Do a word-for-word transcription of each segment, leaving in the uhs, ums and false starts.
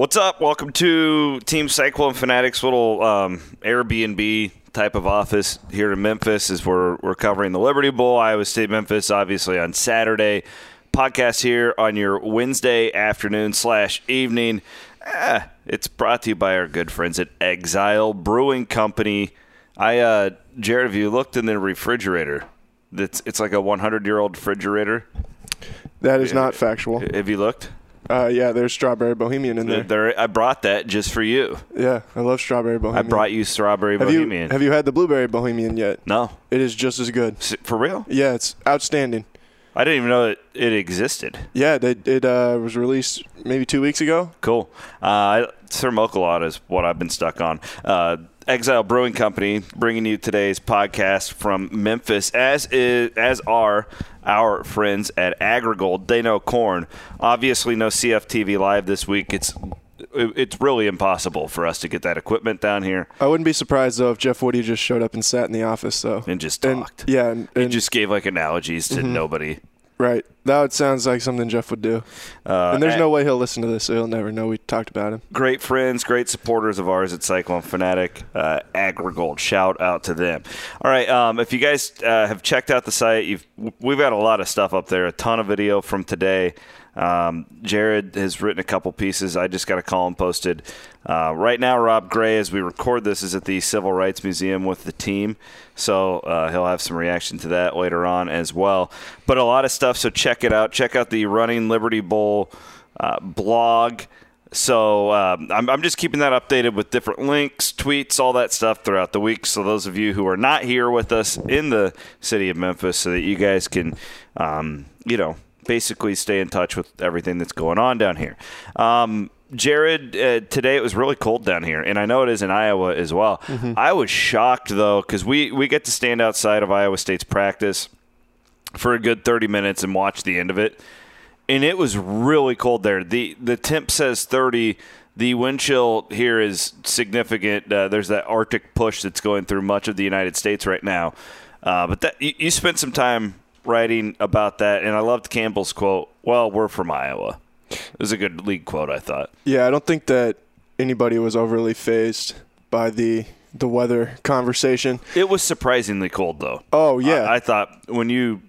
What's up? Welcome to Team Cyclone Fanatics little um, Airbnb type of office here in Memphis as we're, we're covering the Liberty Bowl, Iowa State, Memphis, obviously on Saturday. Podcast here on your Wednesday afternoon slash evening. Eh, it's brought to you by our good friends at Exile Brewing Company. I, uh, Jared, have you looked in the refrigerator? It's, it's like a hundred-year-old refrigerator. That is not factual. Have you looked? Uh, yeah, there's Strawberry Bohemian in there. there. I brought that just for you. Yeah, I love Strawberry Bohemian. I brought you Strawberry have Bohemian. You, have you had the Blueberry Bohemian yet? No. It is just as good. For real? Yeah, it's outstanding. I didn't even know that it existed. Yeah, they, it uh, was released maybe two weeks ago. Cool. Uh, Thermocolat is what I've been stuck on. Uh, Exile Brewing Company bringing you today's podcast from Memphis, as is, as are our friends at Agrigold. They know corn. Obviously, no C F T V Live this week. It's it's really impossible for us to get that equipment down here. I wouldn't be surprised, though, if Jeff Woody just showed up and sat in the office. So. And just talked. And, yeah. And, and, he just gave, like, analogies to mm-hmm. nobody. Right. That sounds like something Jeff would do. Uh, and there's no way he'll listen to this, so he'll never know we talked about him. Great friends, great supporters of ours at Cyclone Fanatic, uh, Agrigold. Shout out to them. All right, um, if you guys uh, have checked out the site, you've we've got a lot of stuff up there, a ton of video from today. Um, Jared has written a couple pieces. I just got a column posted. Uh, right now, Rob Gray, as we record this, is at the Civil Rights Museum with the team. So uh, he'll have some reaction to that later on as well. But a lot of stuff, so check it out. Check out the Running Liberty Bowl uh, blog. So um, I'm, I'm just keeping that updated with different links, tweets, all that stuff throughout the week. So those of you who are not here with us in the city of Memphis, so that you guys can, um, you know, basically stay in touch with everything that's going on down here. Um, Jared, uh, today it was really cold down here, and I know it is in Iowa as well. Mm-hmm. I was shocked, though, because we, we get to stand outside of Iowa State's practice for a good thirty minutes and watch the end of it, and it was really cold there. The, the temp says thirty. The wind chill here is significant. Uh, there's that Arctic push that's going through much of the United States right now. Uh, but that you, you spent some time writing about that, and I loved Campbell's quote, well, we're from Iowa. It was a good league quote, I thought. Yeah, I don't think that anybody was overly fazed by the the weather conversation. It was surprisingly cold, though. Oh, yeah. I, I thought when you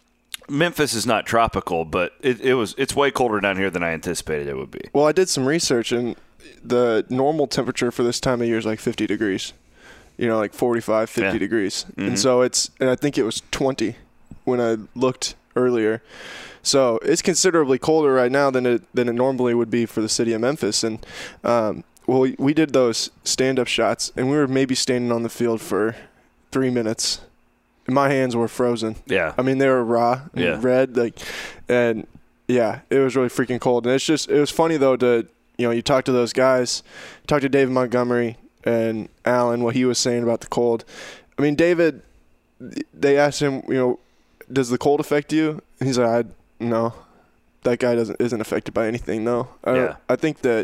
– Memphis is not tropical, but it, it was it's way colder down here than I anticipated it would be. Well, I did some research, and the normal temperature for this time of year is like fifty degrees, you know, like forty-five, fifty yeah. degrees. Mm-hmm. And so it's – and I think it was twenty when I looked earlier. So it's considerably colder right now than it than it normally would be for the city of Memphis. And um, well, we, we did those stand-up shots, and we were maybe standing on the field for three minutes. And my hands were frozen. Yeah, I mean they were raw, and yeah. red, like, and yeah, it was really freaking cold. And it's just it was funny though to you know you talk to those guys, talk to David Montgomery and Allen, what he was saying about the cold. I mean, David, they asked him, you know, does the cold affect you? And he's like, I. No, that guy doesn't isn't affected by anything. No, I, yeah. I think that.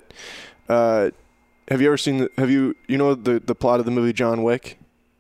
Uh, have you ever seen? The, have you you know the, the plot of the movie John Wick?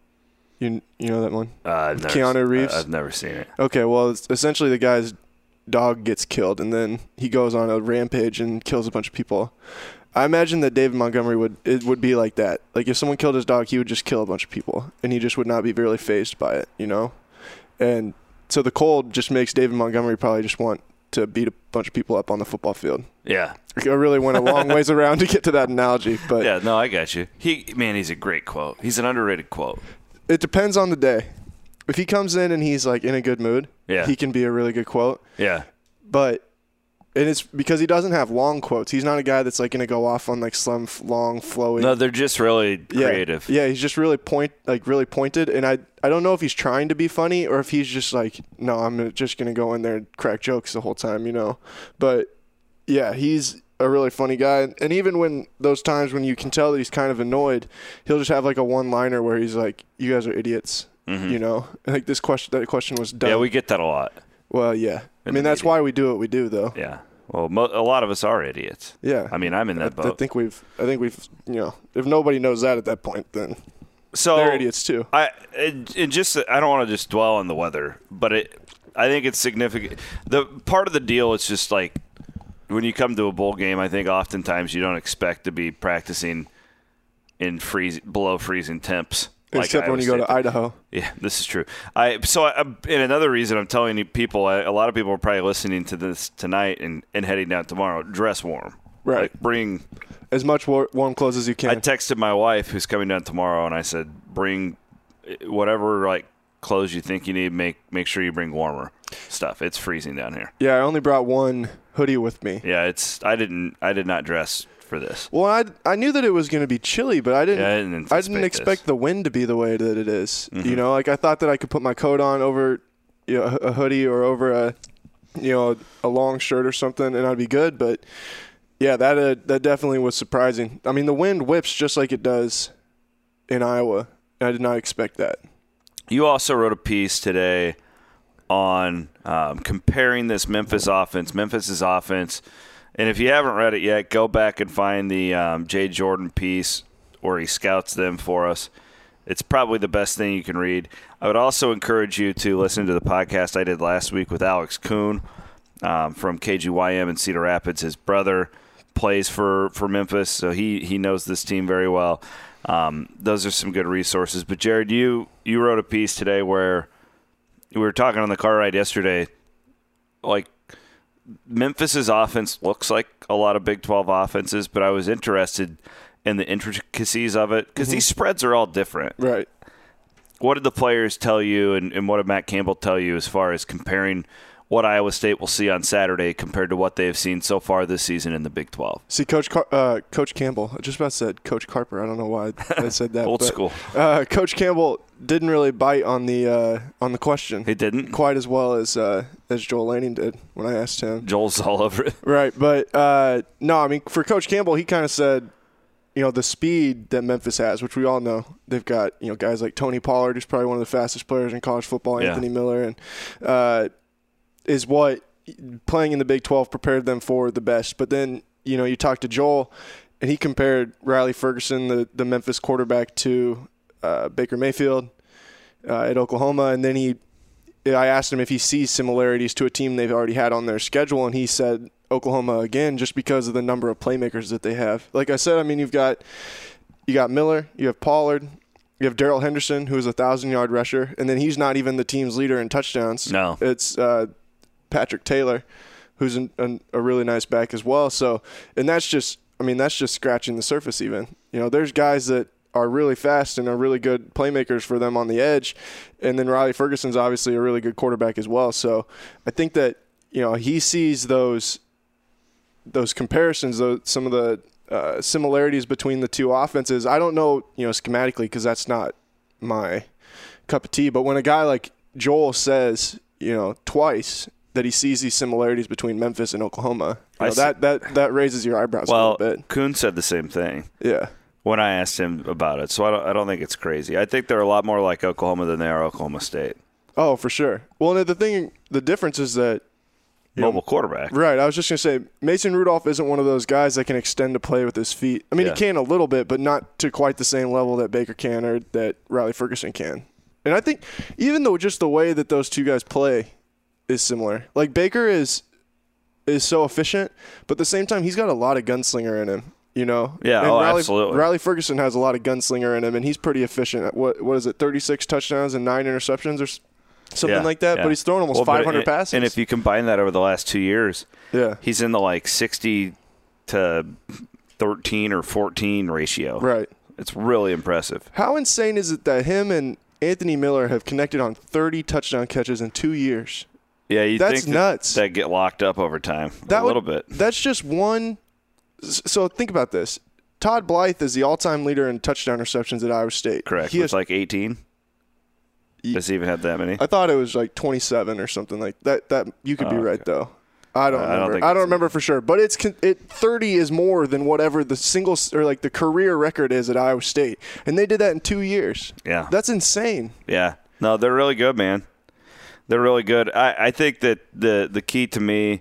You you know that one? Uh, I've never, Keanu Reeves. I've never seen it. Okay, well, it's essentially the guy's dog gets killed, and then he goes on a rampage and kills a bunch of people. I imagine that David Montgomery would it would be like that. Like if someone killed his dog, he would just kill a bunch of people, and he just would not be really fazed by it. You know, and. So the cold just makes David Montgomery probably just want to beat a bunch of people up on the football field. Yeah. I really went a long ways around to get to that analogy. But yeah, no, I got you. He Man, he's a great quote. He's an underrated quote. It depends on the day. If he comes in and he's like in a good mood, yeah. he can be a really good quote. Yeah. But and it's because he doesn't have long quotes. He's not a guy that's like going to go off on like some long flowing. No, they're just really creative. Yeah, yeah, he's just really point like really pointed, and I I don't know if he's trying to be funny or if he's just like, no, I'm just going to go in there and crack jokes the whole time, you know. But yeah, he's a really funny guy, and even when those times when you can tell that he's kind of annoyed, he'll just have like a one-liner where he's like, "You guys are idiots," mm-hmm. you know. Like this question, that question was dumb. Yeah, we get that a lot. Well, yeah. I mean, that's why we do what we do, though. Yeah. Well, mo- a lot of us are idiots. Yeah. I mean, I'm in that I, boat. I think we've, I think we've, you know, if nobody knows that at that point, then so they're idiots too. I, it, it just, I don't want to just dwell on the weather, but it, I think it's significant. The part of the deal is just like, when you come to a bowl game, I think oftentimes you don't expect to be practicing in freeze below freezing temps. Except like when you go to Idaho. Yeah, this is true. I so I, and another reason I'm telling you people, I, a lot of people are probably listening to this tonight and, and heading down tomorrow. Dress warm, right? Like bring as much war- warm clothes as you can. I texted my wife who's coming down tomorrow, and I said, bring whatever like clothes you think you need. Make make sure you bring warmer stuff. It's freezing down here. Yeah, I only brought one hoodie with me. Yeah, it's I didn't I did not dress for this. Well, I, I knew that it was going to be chilly, but I didn't. Yeah, I didn't, I didn't expect this. the wind to be the way that it is. Mm-hmm. You know, like I thought that I could put my coat on over, you know, a hoodie or over a, you know, a long shirt or something, and I'd be good. But yeah, that uh, that definitely was surprising. I mean, the wind whips just like it does in Iowa. And I did not expect that. You also wrote a piece today on um, comparing this Memphis offense, Memphis's offense. And if you haven't read it yet, go back and find the um, Jay Jordan piece where he scouts them for us. It's probably the best thing you can read. I would also encourage you to listen to the podcast I did last week with Alex Kuhn um, from K G Y M in Cedar Rapids. His brother plays for, for Memphis, so he, he knows this team very well. Um, those are some good resources. But, Jared, you, you wrote a piece today where we were talking on the car ride yesterday, like, Memphis's offense looks like a lot of Big twelve offenses, but I was interested in the intricacies of it because mm-hmm. these spreads are all different. Right. What did the players tell you, and, and what did Matt Campbell tell you as far as comparing what Iowa State will see on Saturday compared to what they have seen so far this season in the Big twelve? See, Coach Car- uh, Coach Campbell, I just about said Coach Carper. I don't know why I said that. Old but, school. Uh, Coach Campbell didn't really bite on the uh, on the question. He didn't? Quite as well as uh, as Joel Lanning did when I asked him. Joel's all over it. Right, but uh, no, I mean, for Coach Campbell, he kind of said, you know, the speed that Memphis has, which we all know. They've got, you know, guys like Tony Pollard, who's probably one of the fastest players in college football, yeah. Anthony Miller, and uh, is what playing in the Big twelve prepared them for the best. But then, you know, you talk to Joel, and he compared Riley Ferguson, the, the Memphis quarterback, to uh, Baker Mayfield uh, at Oklahoma. And then he, I asked him if he sees similarities to a team they've already had on their schedule, and he said Oklahoma again, just because of the number of playmakers that they have. Like I said, I mean, you've got you got Miller, you have Pollard, you have Darrell Henderson, who's a thousand-yard rusher, and then he's not even the team's leader in touchdowns. No. It's uh, Patrick Taylor, who's an, an, a really nice back as well. So, and that's just, I mean, that's just scratching the surface even. You know, there's guys that are really fast and are really good playmakers for them on the edge, and then Riley Ferguson's obviously a really good quarterback as well. So I think that, you know, he sees those those comparisons, those, some of the uh, similarities between the two offenses. I don't know, you know, schematically, because that's not my cup of tea. But when a guy like Joel says, you know, twice that he sees these similarities between Memphis and Oklahoma, you know, that, that that raises your eyebrows well, a little bit. Kuhn said the same thing. Yeah. When I asked him about it. So I don't, I don't think it's crazy. I think they're a lot more like Oklahoma than they are Oklahoma State. Oh, for sure. Well, the thing, the difference is that mobile know, quarterback. Right. I was just going to say, Mason Rudolph isn't one of those guys that can extend a play with his feet. I mean, yeah. he can a little bit, but not to quite the same level that Baker can or that Riley Ferguson can. And I think even though just the way that those two guys play is similar. Like, Baker is is so efficient, but at the same time, he's got a lot of gunslinger in him, you know? Yeah, and oh, Riley, absolutely. Riley Ferguson has a lot of gunslinger in him, and he's pretty efficient. What What is it, thirty-six touchdowns and nine interceptions or something yeah, like that, yeah. but he's thrown almost well, five hundred it, passes. And if you combine that over the last two years, yeah, he's in the like sixty to thirteen or fourteen ratio. Right. It's really impressive. How insane is it that him and Anthony Miller have connected on thirty touchdown catches in two years? Yeah, you that's think nuts. That, that get locked up over time that a would, little bit. That's just one. So think about this. Todd Blythe is the all-time leader in touchdown receptions at Iowa State. Correct. He It's has like eighteen. Does he even have that many? I thought it was like twenty-seven or something like that. That you could oh, be right okay. though. I don't uh, remember. I don't, I don't remember for sure, but it's it thirty is more than whatever the single or like the career record is at Iowa State, and they did that in two years. Yeah, that's insane. Yeah, no, they're really good, man. They're really good. I, I think that the the key to me,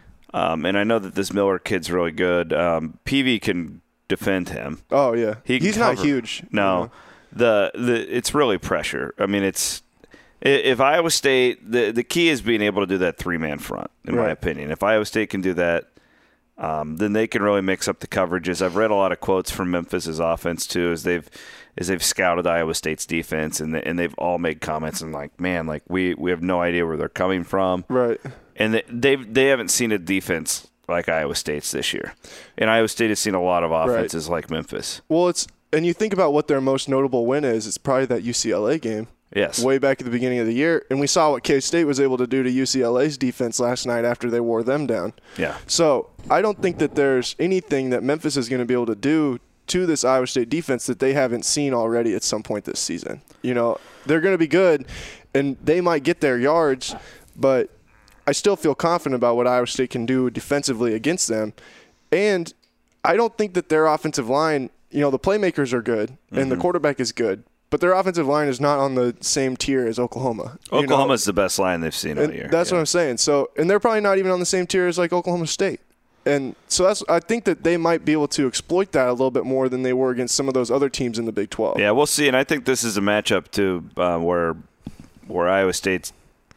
um, and I know that this Miller kid's really good. Um, P V can defend him. Oh yeah, he he's cover. not huge. No, you know? the the it's really pressure. I mean, it's if Iowa State, the the key is being able to do that three man front. In right. my opinion, if Iowa State can do that, um, then they can really mix up the coverages. I've read a lot of quotes from Memphis's offense too, as they've as they've scouted Iowa State's defense, and they, and they've all made comments and like, man, like we, we have no idea where they're coming from, right? And they they've, they haven't seen a defense like Iowa State's this year, and Iowa State has seen a lot of offenses right. like Memphis. Well, it's and you think about what their most notable win is. It's probably that U C L A game. Yes. Way back at the beginning of the year. And we saw what K-State was able to do to U C L A's defense last night after they wore them down. Yeah. So I don't think that there's anything that Memphis is going to be able to do to this Iowa State defense that they haven't seen already at some point this season. You know, they're going to be good, and they might get their yards, but I still feel confident about what Iowa State can do defensively against them. And I don't think that their offensive line, you know, the playmakers are good, and mm-hmm. the quarterback is good. But their offensive line is not on the same tier as Oklahoma. Oklahoma's you know? the best line they've seen all year. That's yeah. what I'm saying. So, and they're probably not even on the same tier as like Oklahoma State. And so that's I think that they might be able to exploit that a little bit more than they were against some of those other teams in the Big twelve. Yeah, we'll see. And I think this is a matchup too, uh, where where Iowa State's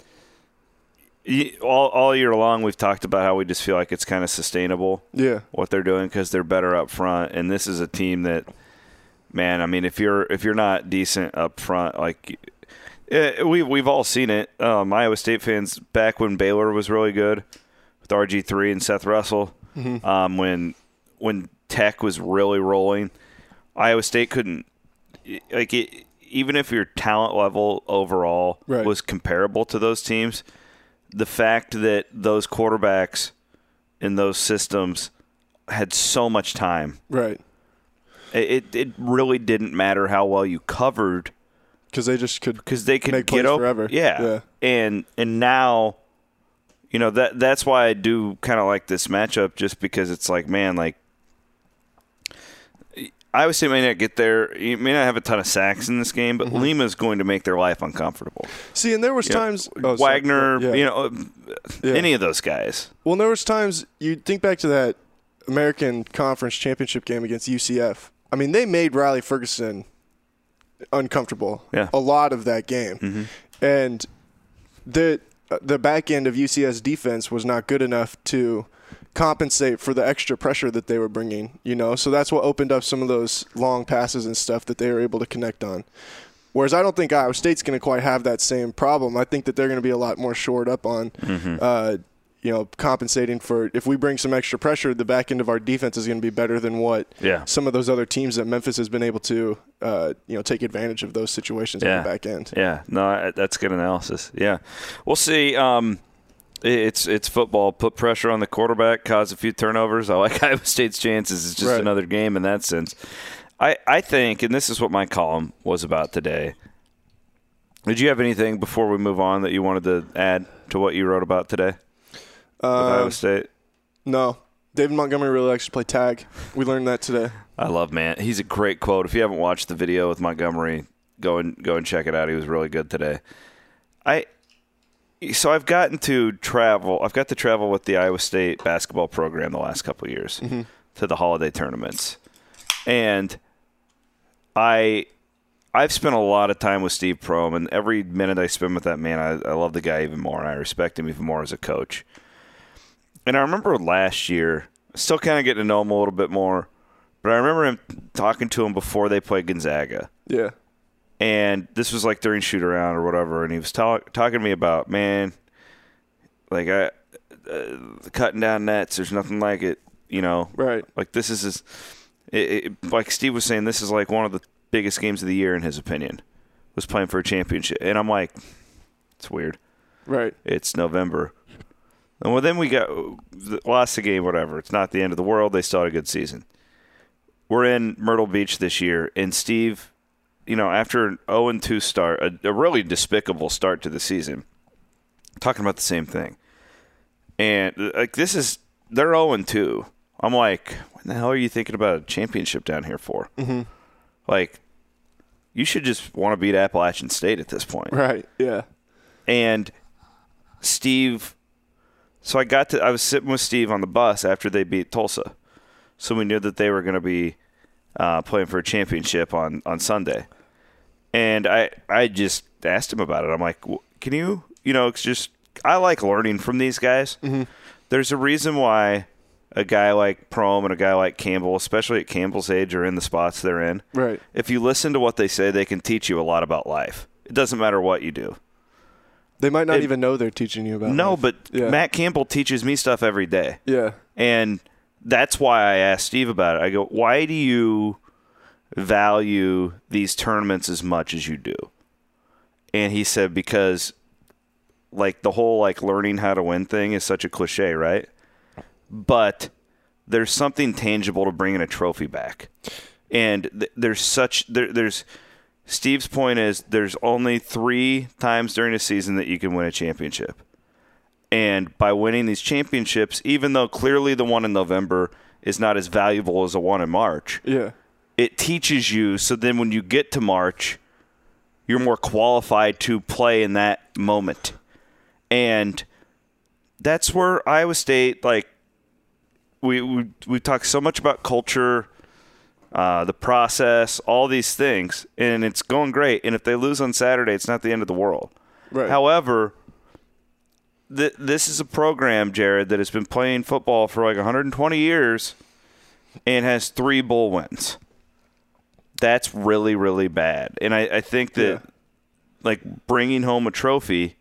all all year long we've talked about how we just feel like it's kind of sustainable. Yeah, what they're doing because they're better up front, and this is a team that. Man, I mean, if you're if you're not decent up front, like it, we we've all seen it. Um, Iowa State fans back when Baylor was really good with R G three and Seth Russell, mm-hmm. um, when when Tech was really rolling, Iowa State couldn't like it, even if your talent level overall right. was comparable to those teams. The fact that those quarterbacks in those systems had so much time, right. It it really didn't matter how well you covered because they just could because they could make get over forever. Yeah. yeah, and and now, you know that that's why I do kind of like this matchup just because it's like man like Iowa State may not get there, you may not have a ton of sacks in this game, but mm-hmm. Lima's going to make their life uncomfortable. See, and there was you times know, oh, Wagner, yeah. you know, yeah. any of those guys. Well, there was times you think back to that American Conference Championship game against U C F. I mean, they made Riley Ferguson uncomfortable yeah. a lot of that game. Mm-hmm. And the the back end of U C S defense was not good enough to compensate for the extra pressure that they were bringing, you know. So that's what opened up some of those long passes and stuff that they were able to connect on. Whereas I don't think Iowa State's going to quite have that same problem. I think that they're going to be a lot more shored up on mm-hmm. uh you know, compensating for if we bring some extra pressure, the back end of our defense is going to be better than what yeah. some of those other teams that Memphis has been able to, uh, you know, take advantage of those situations yeah. on the back end. Yeah, no, that's good analysis. Yeah, we'll see. Um, it's it's football. Put pressure on the quarterback, cause a few turnovers. I like Iowa State's chances. It's just right. another game in that sense. I I think, and this is what my column was about today. Did you have anything before we move on that you wanted to add to what you wrote about today? With uh, Iowa State? No. David Montgomery really likes to play tag. We learned that today. I love, man. He's a great quote. If you haven't watched the video with Montgomery, go and go and check it out. He was really good today. I so I've gotten to travel. I've got to travel with the Iowa State basketball program the last couple of years mm-hmm. to the holiday tournaments, and I I've spent a lot of time with Steve Prohm, and every minute I spend with that man, I, I love the guy even more, and I respect him even more as a coach. And I remember last year, still kind of getting to know him a little bit more, but I remember him talking to him before they played Gonzaga. Yeah. And this was like during shoot around or whatever, and he was talk, talking to me about, man, like I, uh, cutting down nets, there's nothing like it, you know. Right. Like this is, his, it, it, like Steve was saying, this is like one of the biggest games of the year in his opinion, was playing for a championship. And I'm like, it's weird. Right. It's November. And well, then we got lost the game, whatever. It's not the end of the world. They still had a good season. We're in Myrtle Beach this year, and Steve, you know, after an oh and two start, a, a really despicable start to the season, talking about the same thing. And like this is, they're oh and two. I'm like, what the hell are you thinking about a championship down here for? Mm-hmm. Like, you should just want to beat Appalachian State at this point. Right, yeah. And Steve, so I got to, I was sitting with Steve on the bus after they beat Tulsa. So we knew that they were going to be uh, playing for a championship on, on Sunday. And I, I just asked him about it. I'm like, can you, you know, it's just, I like learning from these guys. Mm-hmm. There's a reason why a guy like Prohm and a guy like Campbell, especially at Campbell's age, are in the spots they're in, right. if you listen to what they say, they can teach you a lot about life. It doesn't matter what you do. They might not it, even know they're teaching you about No, life. but yeah. Matt Campbell teaches me stuff every day. Yeah. And that's why I asked Steve about it. I go, why do you value these tournaments as much as you do? And he said, because like the whole like learning how to win thing is such a cliche, right? But there's something tangible to bringing a trophy back. And th- there's such there, there's Steve's point is there's only three times during a season that you can win a championship. And by winning these championships, even though clearly the one in November is not as valuable as the one in March, yeah. it teaches you so then when you get to March, you're more qualified to play in that moment. And that's where Iowa State, like, we we, we talk so much about culture, uh, the process, all these things, and it's going great. And if they lose on Saturday, it's not the end of the world. Right. However, th- this is a program, Jared, that has been playing football for like one hundred twenty years and has three bowl wins. That's really, really bad. And I, I think that, yeah. like, bringing home a trophy,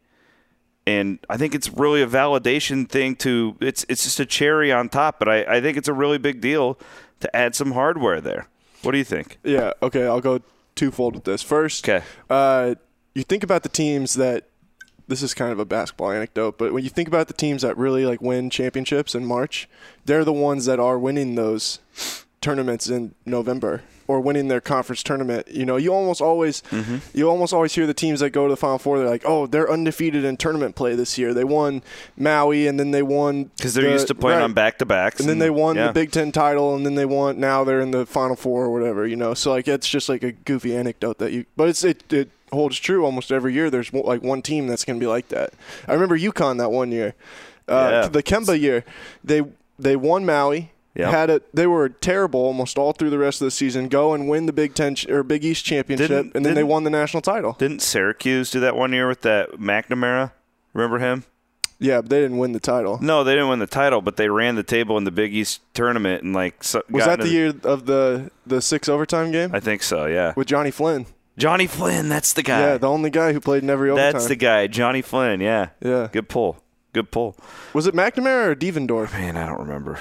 and I think it's really a validation thing to – it's it's just a cherry on top, but I, I think it's a really big deal to add some hardware there. What do you think? Yeah, okay, I'll go twofold with this. First, okay. uh, you think about the teams that – this is kind of a basketball anecdote, but when you think about the teams that really, like, win championships in March, they're the ones that are winning those tournaments in November or winning their conference tournament. You know, you almost always mm-hmm. you almost always hear the teams that go to the Final Four, they're like, oh, they're undefeated in tournament play this year. They won Maui, and then they won because they're the, used to playing right. on back-to-backs. And, and then they won yeah. the Big Ten title, and then they won. Now they're in the Final Four or whatever. You know, so like it's just like a goofy anecdote that you, but it's it it holds true almost every year. There's like one team that's going to be like that. I remember UConn that one year, uh, yeah. the Kemba year. They they won Maui. Yep. Had it. They were terrible almost all through the rest of the season. Go and win the Big Ten ch- or Big East championship, didn't, and then they won the national title. Didn't Syracuse do that one year with that McNamara? Remember him? Yeah, but they didn't win the title. No, they didn't win the title, but they ran the table in the Big East tournament and like. So, was that the year of the the six overtime game? I think so. Yeah. With Johnny Flynn. Johnny Flynn, that's the guy. Yeah, the only guy who played in every overtime. That's the guy, Johnny Flynn. Yeah. Yeah. Good pull. Good pull. Was it McNamara or Devendorf? Man, I don't remember.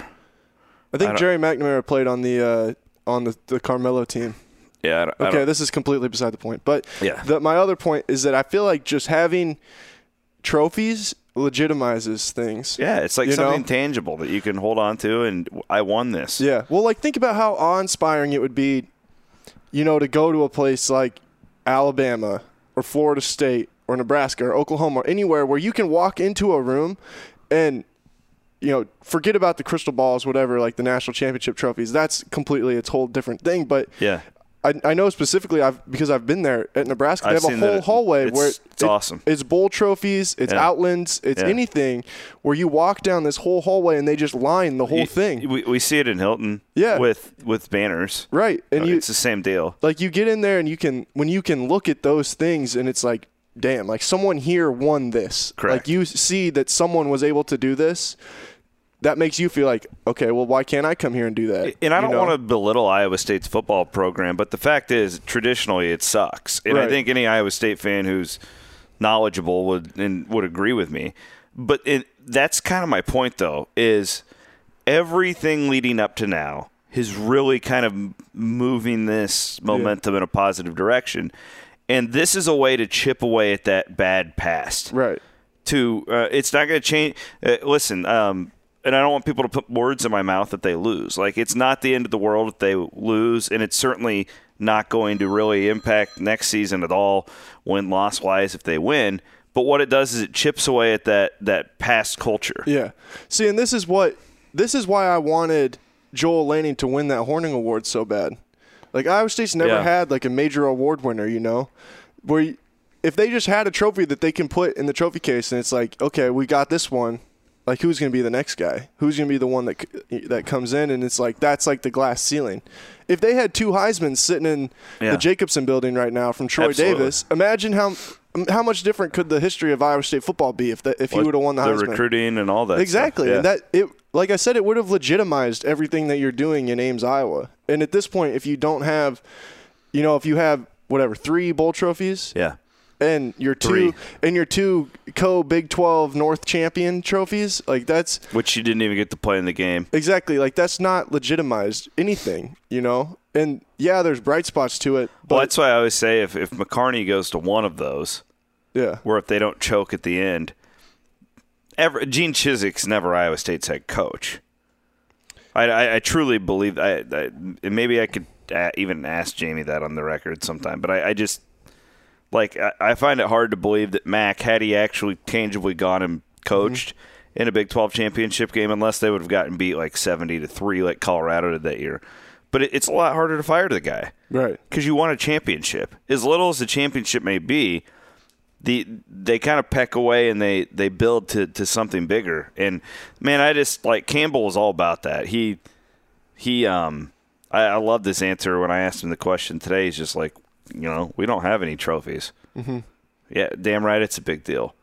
I think I Jerry McNamara played on the uh, on the, the Carmelo team. Yeah. I don't, okay, I don't, this is completely beside the point. But yeah. the, my other point is that I feel like just having trophies legitimizes things. Yeah, it's like you something know? tangible that you can hold on to, and I won this. Yeah. Well, like think about how awe-inspiring it would be, you know, to go to a place like Alabama or Florida State or Nebraska or Oklahoma or anywhere where you can walk into a room and – you know, forget about the crystal balls, whatever, like the national championship trophies. That's completely its whole different thing. But yeah, I, I know specifically I've because I've been there at Nebraska. They I've have a whole that. hallway it's, where it's it, awesome. It's bowl trophies, it's yeah. outlands, it's yeah. anything where you walk down this whole hallway and they just line the whole you, thing. We we see it in Hilton. Yeah. with with banners. Right, and oh, you, it's the same deal. Like you get in there and you can when you can look at those things and it's like, damn, like someone here won this. Correct. Like you see that someone was able to do this. That makes you feel like, okay, well, why can't I come here and do that? And I don't you know? want to belittle Iowa State's football program, but the fact is, traditionally, it sucks. And right. I think any Iowa State fan who's knowledgeable would and would agree with me. But it, that's kind of my point, though, is everything leading up to now is really kind of moving this momentum yeah. in a positive direction. And this is a way to chip away at that bad past. Right. To uh, it's not going to change. Uh, listen, um, and I don't want people to put words in my mouth that they lose. Like, it's not the end of the world if they lose, and it's certainly not going to really impact next season at all, win-loss-wise, if they win. But what it does is it chips away at that, that past culture. Yeah. See, and this is what this is why I wanted Joel Lanning to win that Horning Award so bad. Like, Iowa State's never yeah. had, like, a major award winner, you know? Where you, if they just had a trophy that they can put in the trophy case, and it's like, okay, we got this one. Like, who's going to be the next guy? Who's going to be the one that that comes in? And it's like, that's like the glass ceiling. If they had two Heismans sitting in yeah. the Jacobson building right now from Troy Absolutely. Davis, imagine how how much different could the history of Iowa State football be if the, if he would have won the, the Heisman? The recruiting and all that Exactly. stuff. Yeah. And that it like I said, it would have legitimized everything that you're doing in Ames, Iowa. And at this point, if you don't have, you know, if you have whatever three bowl trophies, yeah, and your two Three. and your two co Big twelve North champion trophies, like that's which you didn't even get to play in the game. exactly like that's not legitimized anything, you know. And yeah, there's bright spots to it. But Well, that's why I always say if if McCarney goes to one of those, yeah, where if they don't choke at the end, ever Gene Chiswick's never Iowa State's head coach. I, I, I truly believe I, I and maybe I could uh, even ask Jamie that on the record sometime, but I, I just. Like, I find it hard to believe that Mac, had he actually tangibly gone and coached mm-hmm. in a Big twelve championship game, unless they would have gotten beat like seventy to three like Colorado did that year. But it's a lot harder to fire the guy. Right. Because you won a championship. As little as the championship may be, the they kind of peck away and they, they build to, to something bigger. And, man, I just, like, Campbell was all about that. He, he, um, I, I love this answer when I asked him the question today. He's just like, you know, we don't have any trophies. Mm-hmm. Yeah, damn right, it's a big deal.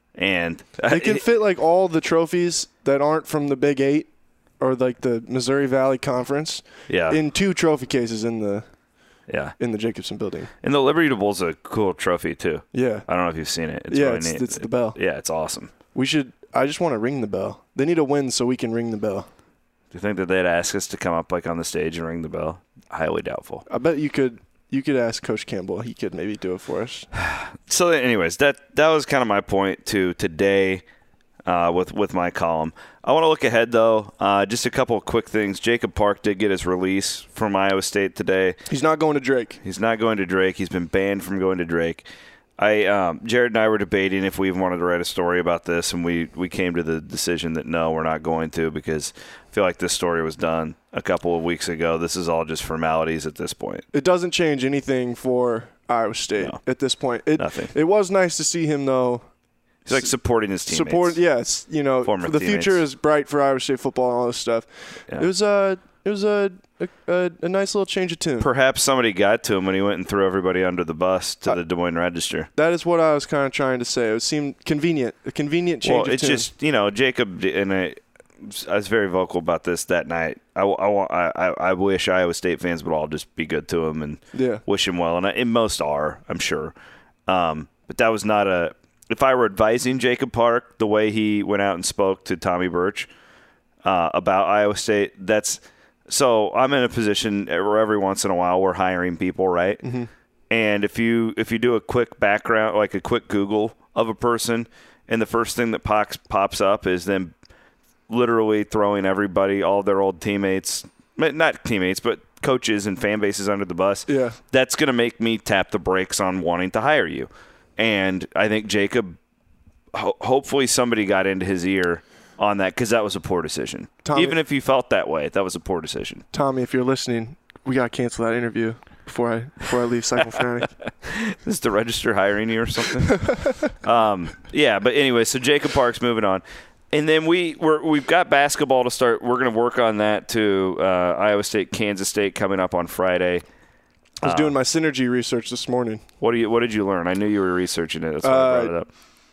And they can fit like all the trophies that aren't from the Big Eight or like the Missouri Valley Conference. Yeah. In two trophy cases in the yeah in the Jacobson Building. And the Liberty Bowl's a cool trophy too. Yeah. I don't know if you've seen it. It's yeah, really it's, neat. it's the bell. Yeah, it's awesome. We should. I just want to ring the bell. They need a win so we can ring the bell. Do you think that they'd ask us to come up like on the stage and ring the bell? Highly doubtful. I bet you could. You could ask Coach Campbell. He could maybe do it for us. So, anyways, that that was kind of my point to today uh, with with my column. I want to look ahead, though. Uh, just a couple of quick things. Jacob Park did get his release from Iowa State today. He's not going to Drake. He's not going to Drake. He's been banned from going to Drake. I um, Jared and I were debating if we even wanted to write a story about this, and we, we came to the decision that no, we're not going to, because I feel like this story was done a couple of weeks ago. This is all just formalities at this point. It doesn't change anything for Iowa State No. at this point. It, Nothing. It was nice to see him, though. He's like supporting his teammates. Support, yes. You know, Former the teammates. future is bright for Iowa State football and all this stuff. Yeah. It was a, it was a, a, a, a nice little change of tune. Perhaps somebody got to him when he went and threw everybody under the bus to Uh, the Des Moines Register. That is what I was kind of trying to say. It seemed convenient, a convenient change Well, of it's tune. just, you know, Jacob, and I, I was very vocal about this that night. I, I, I, I wish Iowa State fans would all just be good to him and Yeah. wish him well, and, I, and most are, I'm sure. Um, but that was not a – if I were advising Jacob Park the way he went out and spoke to Tommy Birch uh, about Iowa State, that's – so I'm in a position where every once in a while we're hiring people, right? Mm-hmm. And if you if you do a quick background, like a quick Google of a person, and the first thing that pops pops up is them literally throwing everybody, all their old teammates, not teammates, but coaches and fan bases under the bus, Yeah. that's going to make me tap the brakes on wanting to hire you. And I think Jacob, ho- hopefully somebody got into his ear on that, because that was a poor decision. Tommy- Even if you felt that way, that was a poor decision. Tommy, if you're listening, we got to cancel that interview before I before I leave Cycle Fanatic. Is the Register hiring you or something? um, yeah, but anyway, so Jacob Park's moving on. And then we, we're, we've got basketball to start. We're going to work on that to uh, Iowa State, Kansas State coming up on Friday. I was doing my synergy research this morning. What do you? What did you learn? I knew you were researching it. That's why I brought it Uh, up.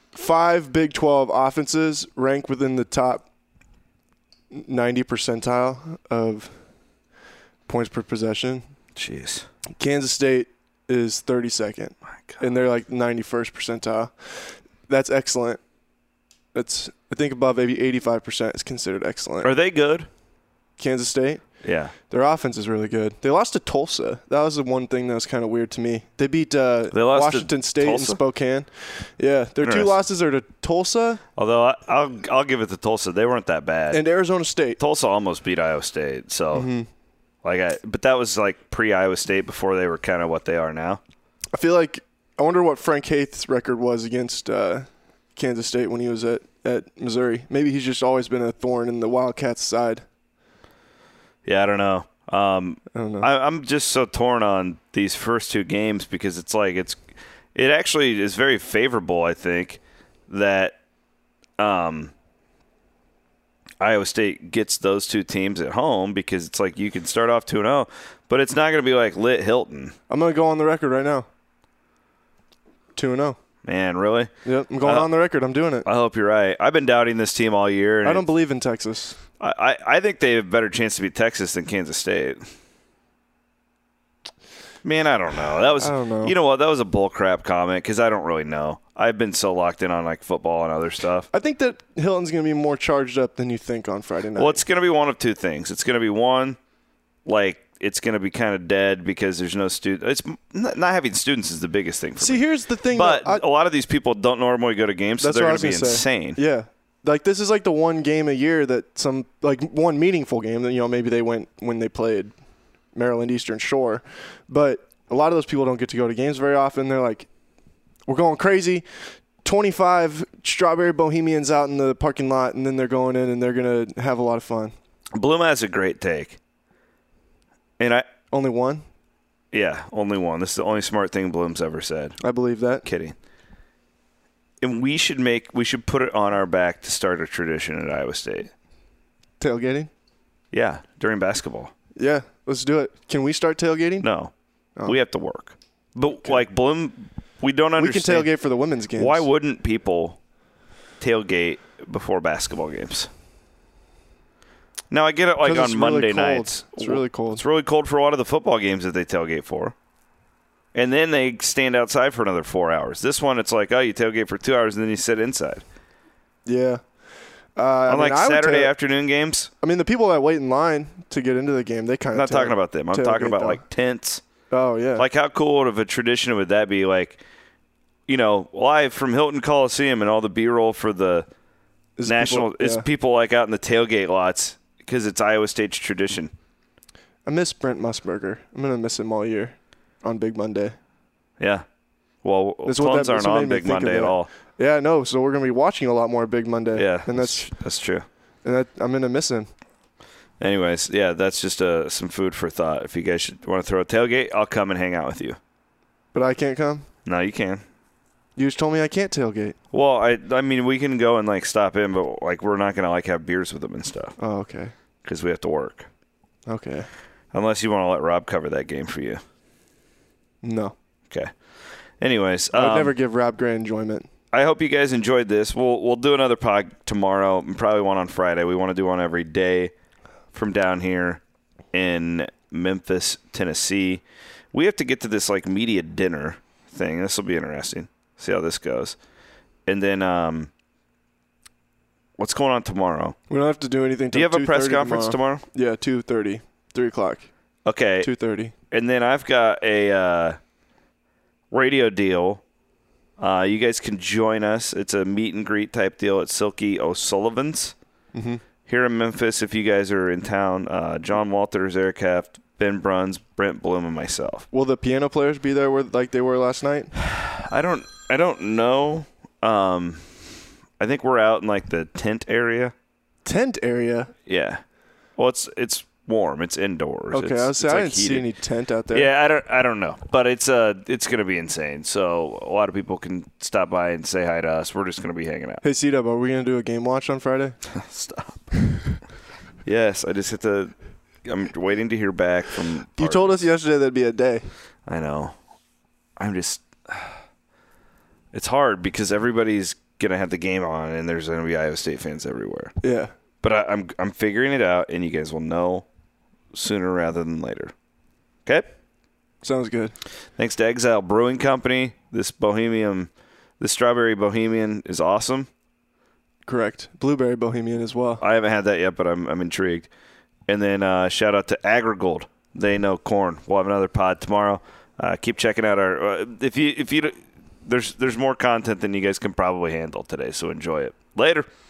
Five Big twelve offenses rank within the top ninety percentile of points per possession. Jeez. Kansas State is thirty-second, My God. and they're like ninety-first percentile. That's excellent. That's I think above maybe eighty-five percent is considered excellent. Are they good? Kansas State, Yeah. their offense is really good. They lost to Tulsa. That was the one thing that was kind of weird to me. They beat uh, They lost to Washington State Tulsa? and Spokane. Yeah, their two Interesting. losses are to Tulsa Although I, I'll I'll give it to Tulsa. They weren't that bad. and Arizona State. Tulsa almost beat Iowa State. So, Mm-hmm. like, I, but that was like pre Iowa State, before they were kind of what they are now. I feel like I wonder what Frank Haith's record was against uh, Kansas State when he was at, at Missouri. Maybe he's just always been a thorn in the Wildcats' side. Yeah, I don't know. Um, I don't know. I, I'm just so torn on these first two games, because it's like it's it actually is very favorable. I think that um, Iowa State gets those two teams at home, because it's like you can start off two and zero, but it's not going to be like Lit Hilton. I'm going to go on the record right now. two and oh. Man, really? Yep, I'm going Uh, on the record. I'm doing it. I hope you're right. I've been doubting this team all year. And I don't it- believe in Texas. I, I, I think they have a better chance to beat Texas than Kansas State. Man, I don't know. That was, I don't know. You know what? That was a bull crap comment because I don't really know. I've been so locked in on like football and other stuff. I think that Hilton's going to be more charged up than you think on Friday night. Well, it's going to be one of two things. It's going to be one, like it's going to be kind of dead because there's no student. It's not, not having students is the biggest thing for See, me. here's the thing. But I, a lot of these people don't normally go to games, so that's they're what going I to was be gonna say. insane. Yeah. Like, this is like the one game a year that some, like one meaningful game that, you know, maybe they went when they played Maryland Eastern Shore. But a lot of those people don't get to go to games very often. They're like, we're going crazy. twenty-five Strawberry Bohemians out in the parking lot, and then they're going in and they're going to have a lot of fun. Bloom has a great take. And I Only one? Yeah, only one. This is the only smart thing Bloom's ever said. I believe that. Kidding. And we should make we should put it on our back to start a tradition at Iowa State. Tailgating? Yeah, during basketball. Yeah, let's do it. Can we start tailgating? No. Oh. We have to work. But okay. like Bloom, we don't understand. We can tailgate for the women's games. Why wouldn't people tailgate before basketball games? Now, I get it like on Monday really nights. It's really cold. It's really cold for a lot of the football games that they tailgate for. And then they stand outside for another four hours. This one, it's like, oh, you tailgate for two hours and then you sit inside. Yeah. Uh, Unlike I mean, Saturday tail- afternoon games. I mean, the people that wait in line to get into the game, they kind of I'm not talking about them. I'm talking about, though. like, tents. Oh, yeah. Like, how cool of a tradition would that be? Like, you know, live from Hilton Coliseum and all the B-roll for the is national people, is yeah. people, like, out in the tailgate lots because it's Iowa State's tradition. I miss Brent Musburger. I'm going to miss him all year on Big Monday. Yeah. Well, that's Plums that, aren't on Big Monday at all. Yeah, no. So we're going to be watching a lot more Big Monday. Yeah, and that's that's true. And that, I'm going to miss him. Anyways, yeah, that's just uh, some food for thought. If you guys should want to throw a tailgate, I'll come and hang out with you. But I can't come? No, you can. You just told me I can't tailgate. Well, I I mean, we can go and, like, stop in, but, like, we're not going to, like, have beers with them and stuff. Oh, okay. Because we have to work. Okay. Unless you want to let Rob cover that game for you. No. Okay. Anyways. I would um, never give Rob Gray enjoyment. I hope you guys enjoyed this. We'll we'll do another pod tomorrow and probably one on Friday. We want to do one every day from down here in Memphis, Tennessee. We have to get to this, like, media dinner thing. This will be interesting. See how this goes. And then um, what's going on tomorrow? We don't have to do anything. Do you have a press conference tomorrow? tomorrow? Yeah, two thirty, three o'clock. Okay. two thirty. And then I've got a uh, radio deal. Uh, you guys can join us. It's a meet and greet type deal at Silky O'Sullivan's mm-hmm. here in Memphis. If you guys are in town, uh, John Walters, Eric Heft, Ben Bruns, Brent Bloom, and myself. Will the piano players be there with, like they were last night? I don't. I don't know. Um, I think we're out in, like, the tent area. Tent area? Yeah. Well, it's it's warm. It's indoors. Okay, it's, I was saying, I like didn't heated. see any tent out there. Yeah, I don't. I don't know, but it's uh, it's gonna be insane. So a lot of people can stop by and say hi to us. We're just gonna be hanging out. Hey, C-Dub, are we gonna do a game watch on Friday? Stop. Yes, I just hit the. I'm waiting to hear back from. You told us yesterday that'd be a day. I know. I'm just. It's hard because everybody's gonna have the game on, and there's gonna be Iowa State fans everywhere. Yeah. But I, I'm I'm figuring it out, and you guys will know sooner rather than later. Okay? Sounds good. Thanks to Exile Brewing Company. This Bohemian, this Strawberry Bohemian is awesome. Correct. Blueberry Bohemian as well. I haven't had that yet, but I'm I'm intrigued. And then uh, shout out to AgriGold. They know corn. We'll have another pod tomorrow. Uh, keep checking out our. Uh, if you if you there's there's more content than you guys can probably handle today, so enjoy it. Later.